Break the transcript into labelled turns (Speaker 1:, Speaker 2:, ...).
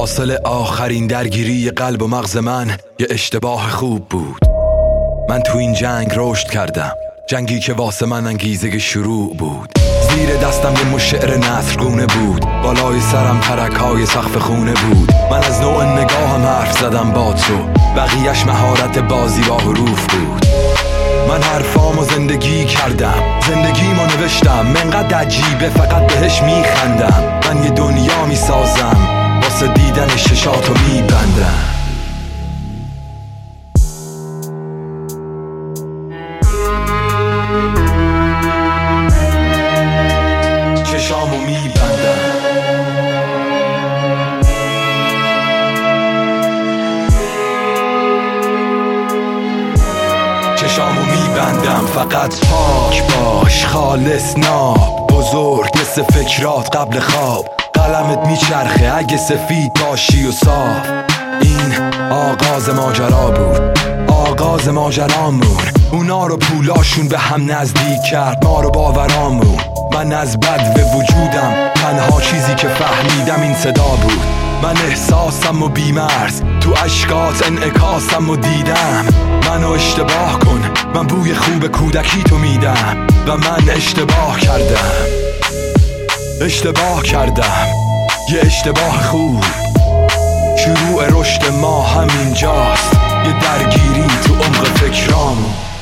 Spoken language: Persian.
Speaker 1: حاصل آخرین درگیری قلب و مغز من یه اشتباه خوب بود. من تو این جنگ رشد کردم، جنگی که واسه من انگیزه شروع بود. زیر دستم یه شعر نثرگونه بود، بالای سرم ترک‌های سقف خونه بود. من از نوع نگاهم حرف زدم با تو، بقیه‌اش مهارت بازی با حروف بود. من حرفامو زندگی کردم، زندگیمو نوشتم، منقدر عجیبه فقط بهش میخندم. من یه دنیا میسازم، واسه دیدن ششاتو میبندم. چشامو میبندم، چشامو میبندم. فقط پاک باش، خالص ناب، بزرگ مثل فکرات قبل خواب. قلمت میچرخه اگه سفید باشی و صاف. این آغاز ماجرا بود، آغاز ماجرامون. اونا رو پولاشون به هم نزدیک کرد، ما رو باورامون. من از بد به وجودم، تنها چیزی که فهمیدم این صدا بود. من احساسم و بیمرز، تو اشکات انعکاسم و دیدم. منو اشتباه کن، من بوی خوب کودکی تو میدم. و من اشتباه کردم، اشتباه کردم، یه اشتباه خوب. شروع رشد ما همینجاست، یه درگیری تو عمق فکرامون.